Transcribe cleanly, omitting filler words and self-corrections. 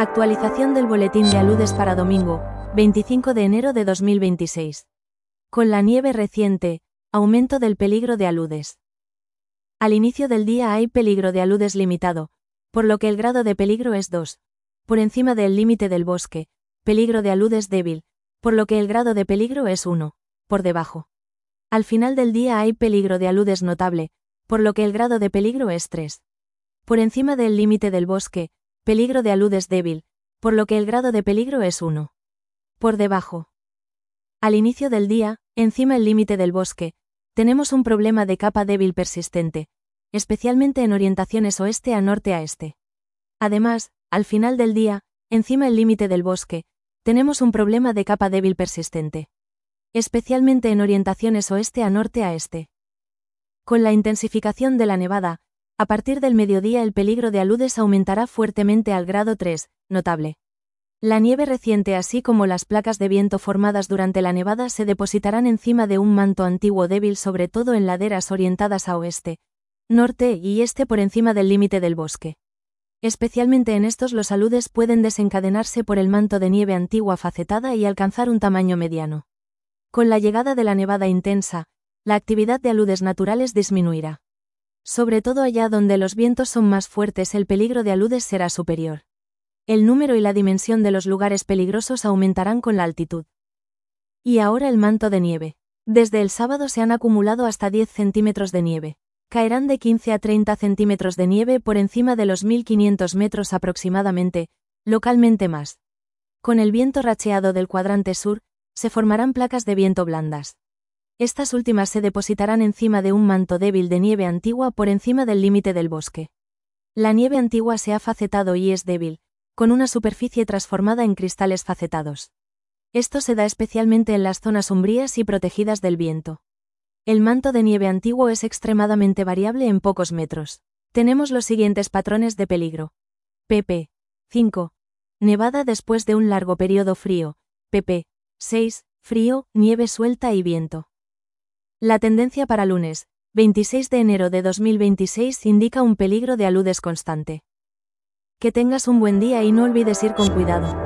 Actualización del boletín de aludes para domingo, 25 de enero de 2026. Con la nieve reciente, aumento del peligro de aludes. Al inicio del día hay peligro de aludes limitado, por lo que el grado de peligro es 2, por encima del límite del bosque, peligro de aludes débil, por lo que el grado de peligro es 1, por debajo. Al final del día hay peligro de aludes notable, por lo que el grado de peligro es 3. Por encima del límite del bosque, peligro de aludes débil, por lo que el grado de peligro es 1. Por debajo. Al inicio del día, encima el límite del bosque, tenemos un problema de capa débil persistente, especialmente en orientaciones oeste a norte a este. Además, al final del día, encima el límite del bosque, tenemos un problema de capa débil persistente, especialmente en orientaciones oeste a norte a este. Con la intensificación de la nevada, a partir del mediodía el peligro de aludes aumentará fuertemente al grado 3, notable. La nieve reciente así como las placas de viento formadas durante la nevada se depositarán encima de un manto antiguo débil sobre todo en laderas orientadas a oeste, norte y este por encima del límite del bosque. Especialmente en estos los aludes pueden desencadenarse por el manto de nieve antigua facetada y alcanzar un tamaño mediano. Con la llegada de la nevada intensa, la actividad de aludes naturales disminuirá. Sobre todo allá donde los vientos son más fuertes el peligro de aludes será superior. El número y la dimensión de los lugares peligrosos aumentarán con la altitud. Y ahora el manto de nieve. Desde el sábado se han acumulado hasta 10 centímetros de nieve. Caerán de 15 a 30 centímetros de nieve por encima de los 1500 metros aproximadamente, localmente más. Con el viento racheado del cuadrante sur, se formarán placas de viento blandas. Estas últimas se depositarán encima de un manto débil de nieve antigua por encima del límite del bosque. La nieve antigua se ha facetado y es débil, con una superficie transformada en cristales facetados. Esto se da especialmente en las zonas umbrías y protegidas del viento. El manto de nieve antiguo es extremadamente variable en pocos metros. Tenemos los siguientes patrones de peligro. pp. 5. Nevada después de un largo periodo frío. pp. 6. Frío, nieve suelta y viento. La tendencia para lunes, 26 de enero de 2026 indica un peligro de aludes constante. Que tengas un buen día y no olvides ir con cuidado.